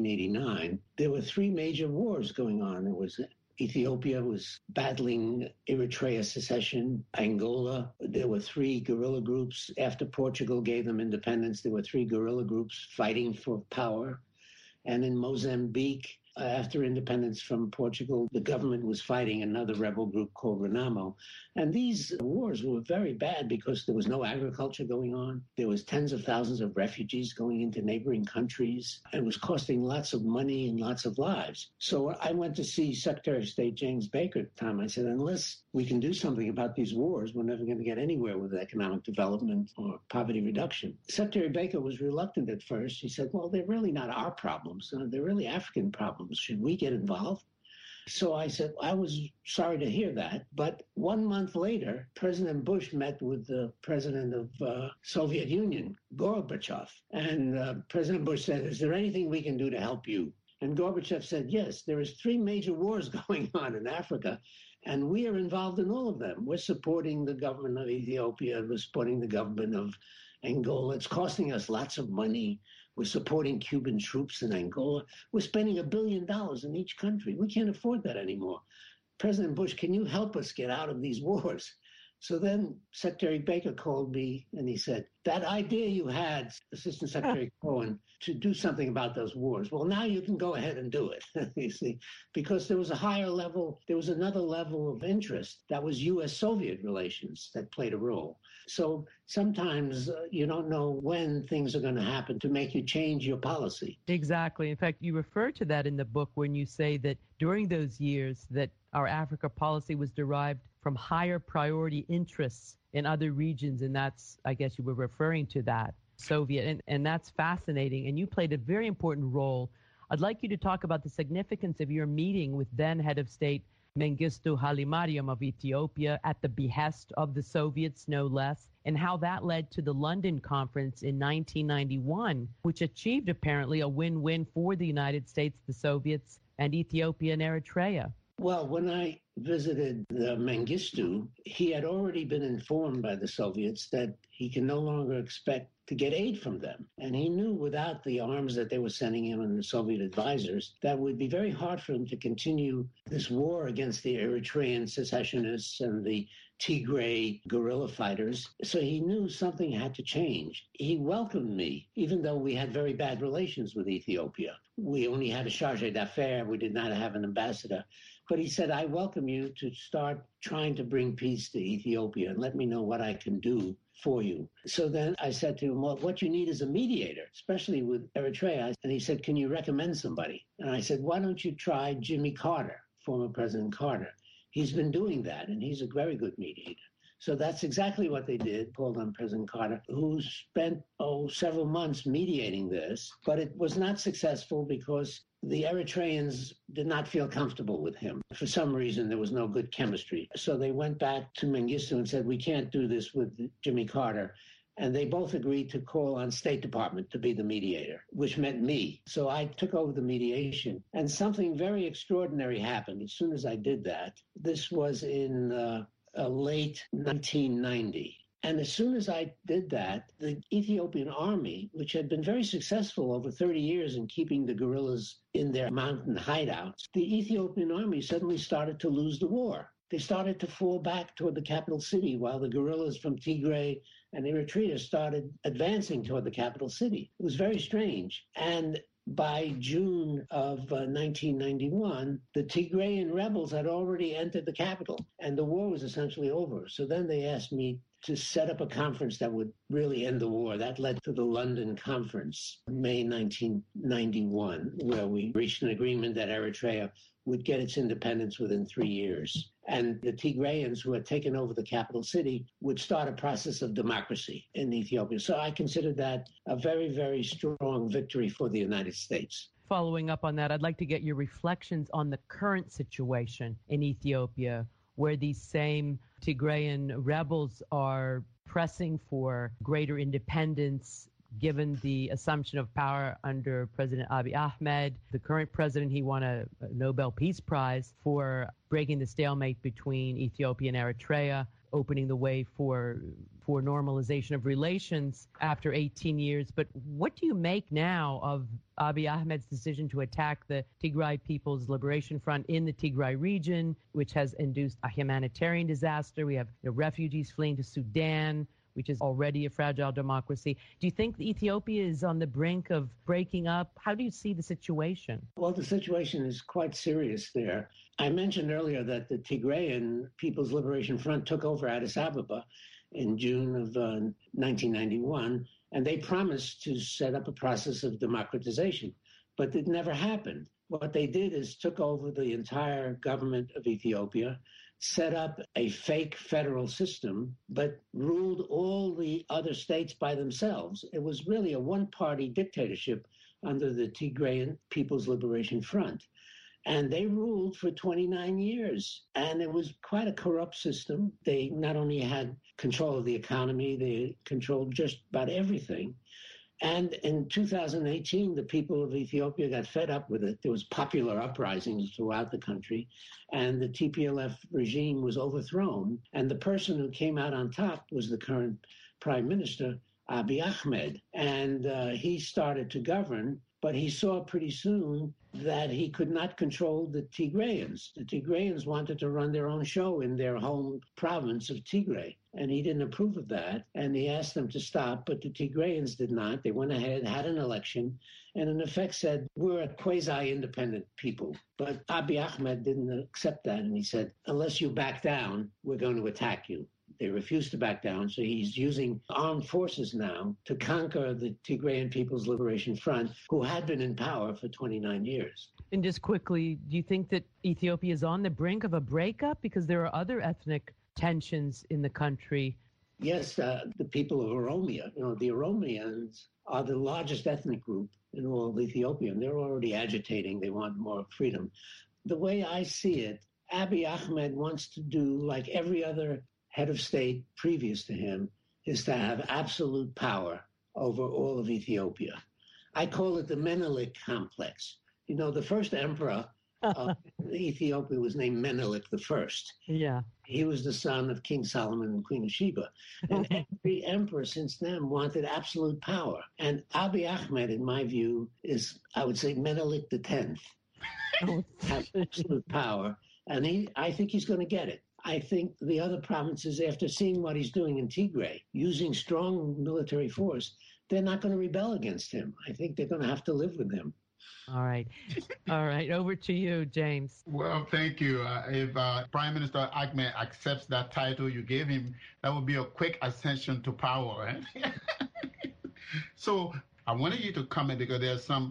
1989, there were 3 major wars going on. It was Ethiopia was battling Eritrea secession, Angola. There were 3 guerrilla groups. After Portugal gave them independence, there were 3 guerrilla groups fighting for power. And in Mozambique, after independence from Portugal, the government was fighting another rebel group called Renamo. And these wars were very bad because there was no agriculture going on. There was tens of thousands of refugees going into neighboring countries. It was costing lots of money and lots of lives. So I went to see Secretary of State James Baker at the time. I said, unless we can do something about these wars, we're never going to get anywhere with economic development or poverty reduction. Secretary Baker was reluctant at first. He said, well, they're really not our problems. They're really African problems. Should we get involved? So I said, I was sorry to hear that. But 1 month later, President Bush met with the president of Soviet Union, Gorbachev. And President Bush said, is there anything we can do to help you? And Gorbachev said, yes, there is 3 major wars going on in Africa, and we are involved in all of them. We're supporting the government of Ethiopia. We're supporting the government of Angola. It's costing us lots of money. We're supporting Cuban troops in Angola. We're spending $1 billion in each country. We can't afford that anymore. President Bush, can you help us get out of these wars? So then Secretary Baker called me and he said, that idea you had, Assistant Secretary Cohen, to do something about those wars, well, now you can go ahead and do it, you see, because there was a higher level, there was another level of interest that was U.S.-Soviet relations that played a role. So sometimes you don't know when things are going to happen to make you change your policy. Exactly. In fact, you refer to that in the book when you say that during those years that our Africa policy was derived from higher priority interests in other regions, and that's, I guess you were referring to that, Soviet, and that's fascinating, and you played a very important role. I'd like you to talk about the significance of your meeting with then head of state Mengistu Haile Mariam of Ethiopia at the behest of the Soviets, no less, and how that led to the London conference in 1991, which achieved apparently a win-win for the United States, the Soviets, and Ethiopia and Eritrea. Well, when I visited Mengistu, he had already been informed by the Soviets that he can no longer expect to get aid from them. And he knew without the arms that they were sending him and the Soviet advisors, that would be very hard for him to continue this war against the Eritrean secessionists and the Tigray guerrilla fighters. So he knew something had to change. He welcomed me, even though we had very bad relations with Ethiopia. We only had a charge d'affaires. We did not have an ambassador. But he said, I welcome you to start trying to bring peace to Ethiopia and let me know what I can do for you. So then I said to him, well, what you need is a mediator, especially with Eritrea. And he said, can you recommend somebody? And I said, why don't you try Jimmy Carter, former President Carter? He's been doing that, and he's a very good mediator. So that's exactly what they did, called on President Carter, who spent, several months mediating this. But it was not successful because the Eritreans did not feel comfortable with him. For some reason, there was no good chemistry. So they went back to Mengistu and said, we can't do this with Jimmy Carter. And they both agreed to call on State Department to be the mediator, which meant me. So I took over the mediation. And something very extraordinary happened as soon as I did that. This was in late 1990. And as soon as I did that, the Ethiopian army, which had been very successful over 30 years in keeping the guerrillas in their mountain hideouts, the Ethiopian army suddenly started to lose the war. They started to fall back toward the capital city while the guerrillas from Tigray and Eritrea started advancing toward the capital city. It was very strange. And by June of 1991, the Tigrayan rebels had already entered the capital, and the war was essentially over. So then they asked me to set up a conference that would really end the war. That led to the London Conference, May 1991, where we reached an agreement that Eritrea would get its independence within 3 years. And the Tigrayans, who had taken over the capital city, would start a process of democracy in Ethiopia. So I consider that a very, very strong victory for the United States. Following up on that, I'd like to get your reflections on the current situation in Ethiopia, where these same Tigrayan rebels are pressing for greater independence given the assumption of power under President Abiy Ahmed. The current president, he won a Nobel Peace Prize for breaking the stalemate between Ethiopia and Eritrea, opening the way for normalization of relations after 18 years. But what do you make now of Abiy Ahmed's decision to attack the Tigray People's Liberation Front in the Tigray region, which has induced a humanitarian disaster? We have refugees fleeing to Sudan, which is already a fragile democracy. Do you think Ethiopia is on the brink of breaking up? How do you see the situation? Well, the situation is quite serious there. I mentioned earlier that the Tigrayan People's Liberation Front took over Addis Ababa in June of 1991, and they promised to set up a process of democratization, but it never happened. What they did is took over the entire government of Ethiopia, set up a fake federal system, but ruled all the other states by themselves. It was really a one-party dictatorship under the Tigrayan People's Liberation Front. And they ruled for 29 years. And it was quite a corrupt system. They not only had control of the economy, they controlled just about everything. And in 2018, the people of Ethiopia got fed up with it. There was popular uprisings throughout the country, and the TPLF regime was overthrown. And the person who came out on top was the current prime minister, Abiy Ahmed. And he started to govern, but he saw pretty soon that he could not control the Tigrayans. The Tigrayans wanted to run their own show in their home province of Tigray, and he didn't approve of that, and he asked them to stop, but the Tigrayans did not. They went ahead, had an election, and in effect said, we're a quasi-independent people. But Abiy Ahmed didn't accept that, and he said, unless you back down, we're going to attack you. They refused to back down, so he's using armed forces now to conquer the Tigrayan People's Liberation Front, who had been in power for 29 years. And just quickly, do you think that Ethiopia is on the brink of a breakup? Because there are other ethnic tensions in the country. Yes, the people of Oromia, the Oromians are the largest ethnic group in all of Ethiopia, and they're already agitating. They want more freedom. The way I see it, Abiy Ahmed wants to do like every other head of state previous to him, is to have absolute power over all of Ethiopia. I call it the Menelik complex. The first emperor of Ethiopia was named Menelik I. Yeah. He was the son of King Solomon and Queen of Sheba. And every emperor since then wanted absolute power. And Abiy Ahmed, in my view, is, I would say, Menelik X. Has absolute power. And I think he's going to get it. I think the other provinces, after seeing what he's doing in Tigray, using strong military force, they're not going to rebel against him. I think they're going to have to live with him. All right. Over to you, James. Well, thank you. If Prime Minister Ahmed accepts that title you gave him, that would be a quick ascension to power. Right? So I wanted you to comment because there are some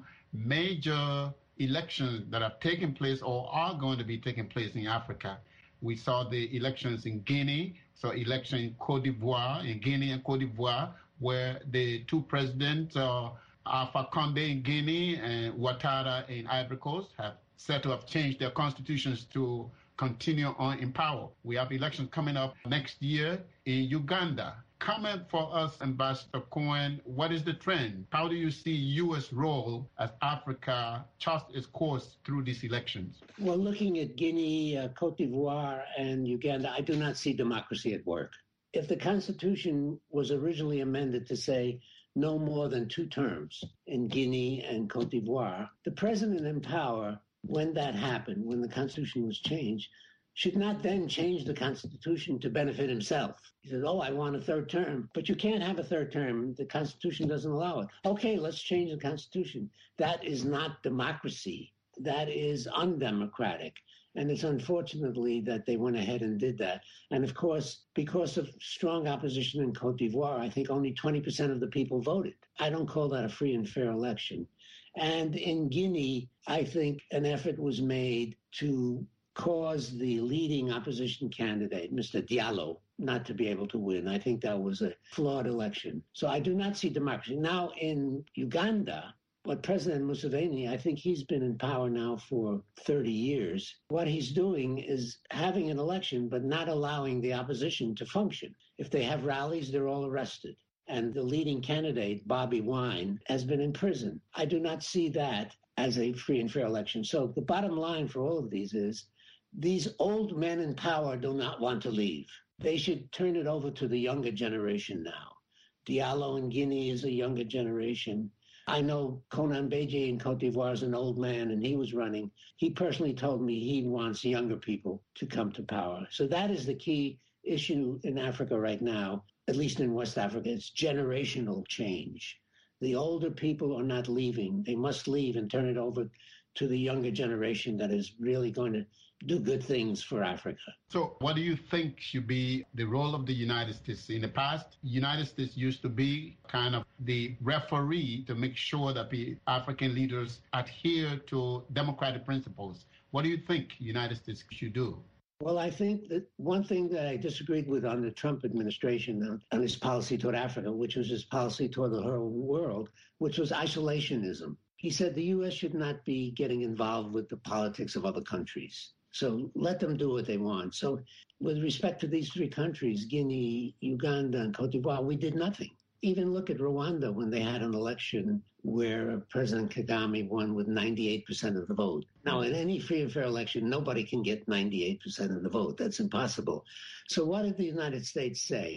major elections that have taken place or are going to be taking place in Africa. We saw the elections in Guinea, so election in Cote d'Ivoire, in Guinea and Cote d'Ivoire, where the two presidents, Alpha Condé in Guinea and Ouattara in Ivory Coast, have said to have changed their constitutions to continue on in power. We have elections coming up next year in Uganda. Comment for us, Ambassador Cohen, what is the trend? How do you see U.S. role as Africa charts its course through these elections? Well, looking at Guinea, Cote d'Ivoire, and Uganda, I do not see democracy at work. If the Constitution was originally amended to say no more than 2 terms in Guinea and Cote d'Ivoire, the president in power, when that happened, when the Constitution was changed, should not then change the Constitution to benefit himself. He says, I want a 3rd term, but you can't have a 3rd term. The Constitution doesn't allow it. Okay, let's change the Constitution. That is not democracy. That is undemocratic. And it's unfortunately that they went ahead and did that. And of course, because of strong opposition in Cote d'Ivoire, I think only 20% of the people voted. I don't call that a free and fair election. And in Guinea, I think an effort was made to cause the leading opposition candidate, Mr. Diallo, not to be able to win. I think that was a flawed election. So I do not see democracy. Now in Uganda, what President Museveni, I think he's been in power now for 30 years. What he's doing is having an election, but not allowing the opposition to function. If they have rallies, they're all arrested. And the leading candidate, Bobby Wine, has been in prison. I do not see that as a free and fair election. So the bottom line for all of these is these old men in power do not want to leave. They should turn it over to the younger generation now. Diallo in Guinea is a younger generation. I know Konan Beji in Cote d'Ivoire is an old man, and he was running. He personally told me he wants younger people to come to power. So that is the key issue in Africa right now, at least in West Africa. It's generational change. The older people are not leaving. They must leave and turn it over to the younger generation that is really going to do good things for Africa. So what do you think should be the role of the United States? In the past, the United States used to be kind of the referee to make sure that the African leaders adhere to democratic principles. What do you think the United States should do? Well, I think that one thing that I disagreed with on the Trump administration on his policy toward Africa, which was his policy toward the whole world, which was isolationism. He said the U.S. should not be getting involved with the politics of other countries. So let them do what they want. So with respect to these 3 countries, Guinea, Uganda, and Cote d'Ivoire, we did nothing. Even look at Rwanda when they had an election where President Kagame won with 98% of the vote. Now, in any free and fair election, nobody can get 98% of the vote. That's impossible. So what did the United States say?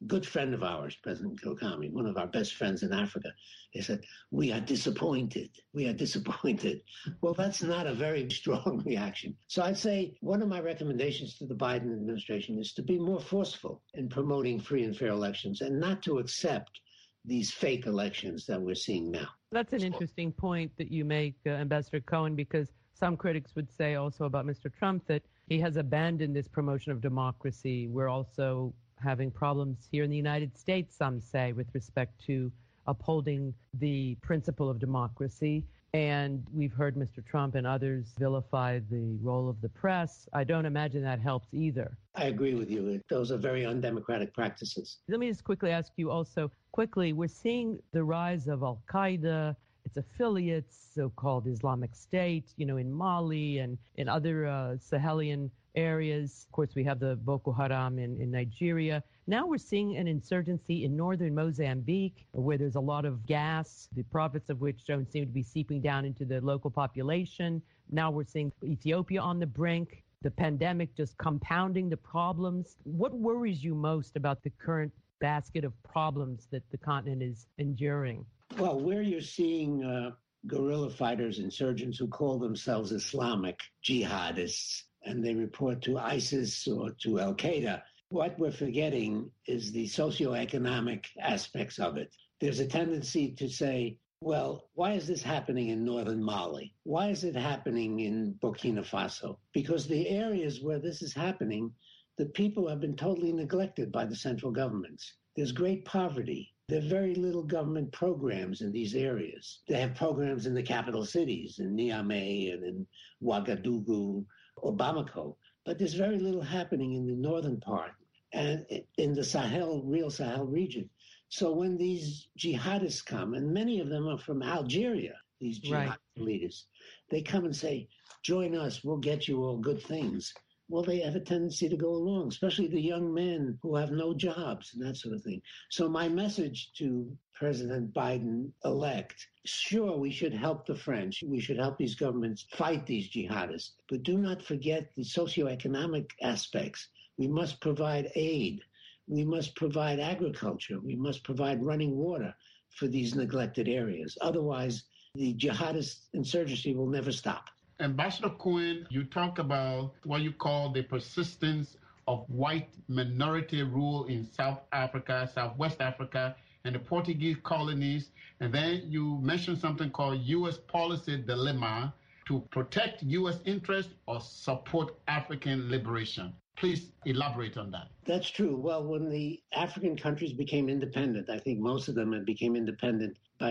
good friend of ours, President Kagame, one of our best friends in Africa, he said, "We are disappointed. We are disappointed." Well, that's not a very strong reaction. So I'd say one of my recommendations to the Biden administration is to be more forceful in promoting free and fair elections and not to accept these fake elections that we're seeing now. That's an interesting point that you make, Ambassador Cohen, because some critics would say also about Mr. Trump that he has abandoned this promotion of democracy. We're also having problems here in the United States, some say, with respect to upholding the principle of democracy. And we've heard Mr. Trump and others vilify the role of the press. I don't imagine that helps either. I agree with you. Those are very undemocratic practices. Let me just quickly ask you also, we're seeing the rise of Al-Qaeda, its affiliates, so-called Islamic State, in Mali and in other Sahelian areas. Of course, we have the Boko Haram in Nigeria. Now we're seeing an insurgency in northern Mozambique, where there's a lot of gas, the profits of which don't seem to be seeping down into the local population. Now we're seeing Ethiopia on the brink, the pandemic just compounding the problems. What worries you most about the current basket of problems that the continent is enduring? Well, where you're seeing guerrilla fighters, insurgents who call themselves Islamic jihadists, and they report to ISIS or to Al-Qaeda, what we're forgetting is the socioeconomic aspects of it. There's a tendency to say, well, why is this happening in northern Mali? Why is it happening in Burkina Faso? Because the areas where this is happening, the people have been totally neglected by the central governments. There's great poverty. There are very little government programs in these areas. They have programs in the capital cities, in Niamey and in Ouagadougou or Bamako, but there's very little happening in the northern part and in the real Sahel region. So when these jihadists come, and many of them are from Algeria, these jihadist leaders, they come and say, join us, we'll get you all good things. Well, they have a tendency to go along, especially the young men who have no jobs and that sort of thing. So my message to President Biden-elect, sure, we should help the French. We should help these governments fight these jihadists. But do not forget the socioeconomic aspects. We must provide aid. We must provide agriculture. We must provide running water for these neglected areas. Otherwise, the jihadist insurgency will never stop. Ambassador Cohen, you talk about what you call the persistence of white minority rule in South Africa, Southwest Africa, and the Portuguese colonies. And then you mentioned something called U.S. policy dilemma to protect U.S. interests or support African liberation. Please elaborate on that. That's true. Well, when the African countries became independent, I think most of them became independent by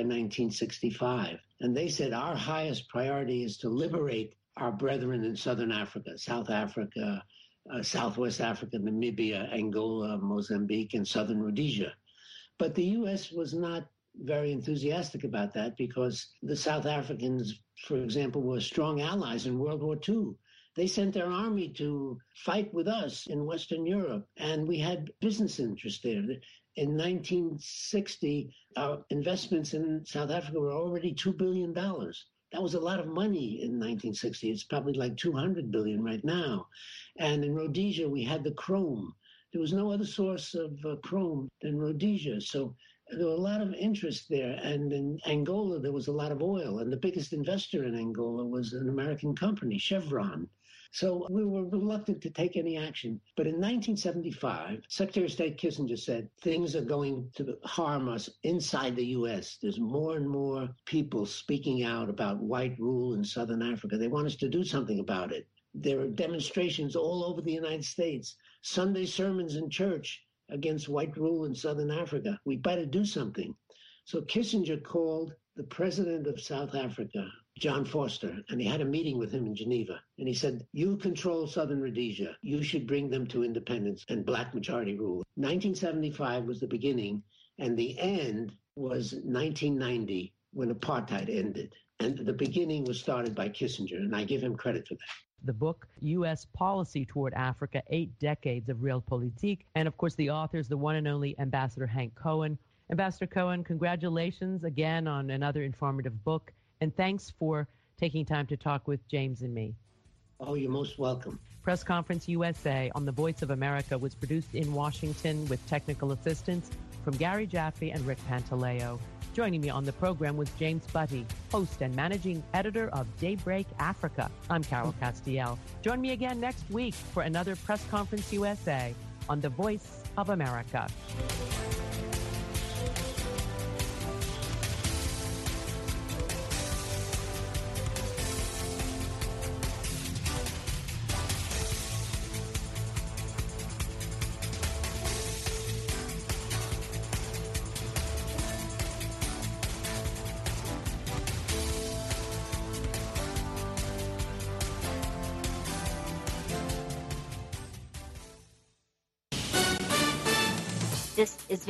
1965. And they said our highest priority is to liberate our brethren in Southern Africa, South Africa, Southwest Africa, Namibia, Angola, Mozambique, and Southern Rhodesia. But the U.S. was not very enthusiastic about that because the South Africans, for example, were strong allies in World War II. They sent their army to fight with us in Western Europe, and we had business interests there. In 1960, our investments in South Africa were already $2 billion. That was a lot of money in 1960. It's probably like $200 billion right now. And in Rhodesia, we had the chrome. There was no other source of chrome than Rhodesia. So there was a lot of interest there. And in Angola, there was a lot of oil. And the biggest investor in Angola was an American company, Chevron. So we were reluctant to take any action. But in 1975, Secretary of State Kissinger said, things are going to harm us inside the U.S. There's more and more people speaking out about white rule in Southern Africa. They want us to do something about it. There are demonstrations all over the United States, Sunday sermons in church against white rule in Southern Africa. We better do something. So Kissinger called the president of South Africa, John Foster, and he had a meeting with him in Geneva. And he said, you control Southern Rhodesia. You should bring them to independence and black majority rule. 1975 was the beginning, and the end was 1990 when apartheid ended. And the beginning was started by Kissinger, and I give him credit for that. The book, U.S. Policy Toward Africa, 8 Decades of Realpolitik. And, of course, the author is the one and only Ambassador Hank Cohen. Ambassador Cohen, congratulations again on another informative book. And thanks for taking time to talk with James and me. Oh, you're most welcome. Press Conference USA on the Voice of America was produced in Washington with technical assistance from Gary Jaffe and Rick Pantaleo. Joining me on the program was James Butty, host and managing editor of Daybreak Africa. I'm Carol Castiel. Join me again next week for another Press Conference USA on the Voice of America. This is